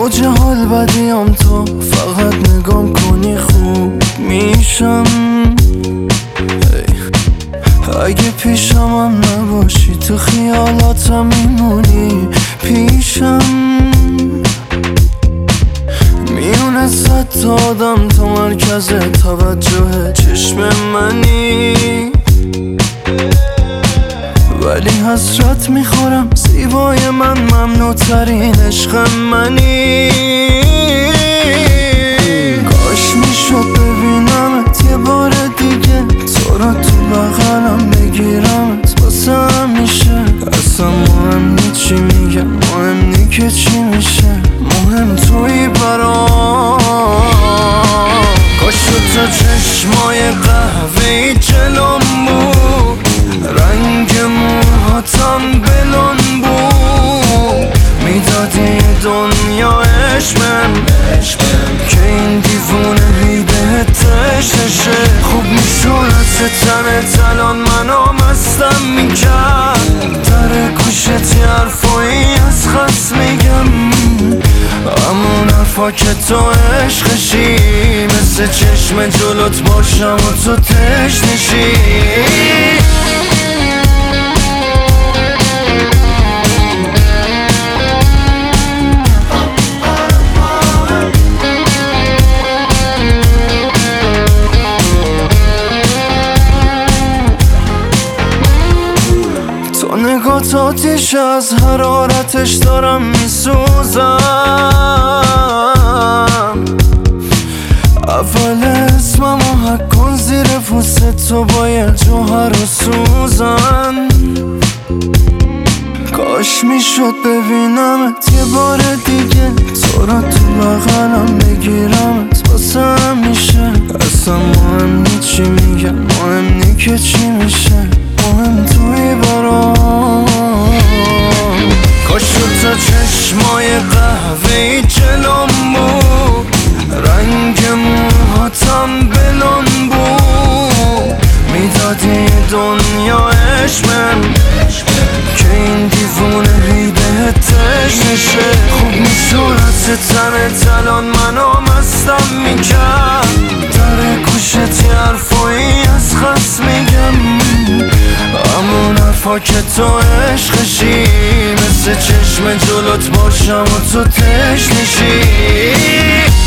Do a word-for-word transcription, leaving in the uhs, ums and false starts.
اوج حال بدیم تو فقط نگام کنی خوب میشم. اگه پیشمم نباشی تو خیالاتم میمونی پیشم. میونه صد تا آدم تو مرکز توجه چشم منی، ولی حسرت میخورم زیبای من ممنوع ترین عشق منی. کاش میشد ببینمت یه بار دیگه، تو را تو بغلم بگیرمت واسه همیشه. اصلا مهم نی چی میگم، مهم نی که چی میشه، مهم توی برام. کاش تو چشمای قهوه‌ای جلوم بود، رنگ موهاتم بلون بود، میدادی دنیا عشقم که این دیوونه هی بهت تشنشه. خوب میشونت تنت الان منو مستم میکرد، در گوشت یه حرفایی از خست میگم، همون حرفا که تو عشقشی، مثل چشم جلوت باشم و تو تشنشی. نگات آتیش از حرارتش دارم میسوزم. اول اسممو حک کن زیر پوست تو با یه جوهر و سوزن. کاش میشد ببینمت یه بار دیگه، تو را تو بغلم بگیرمت واسه همیشه. اصلا مهم نی چی میگم، مهم نی که چی میشه، مهم توی برام. کاش تو چشمای قهوه‌ای جلوم بود، رنگ موهاتم بلون بود، میدادی دنیا عشقم که این دیوونه هی بهت تشنشه. خوب میشونت تنت الان منو مستم میکرد، در گوشت یه حرفایی از خست میگم، همون حرفا که تو عشقشی، مثل چشم جلوت باشم و تو تشنشی.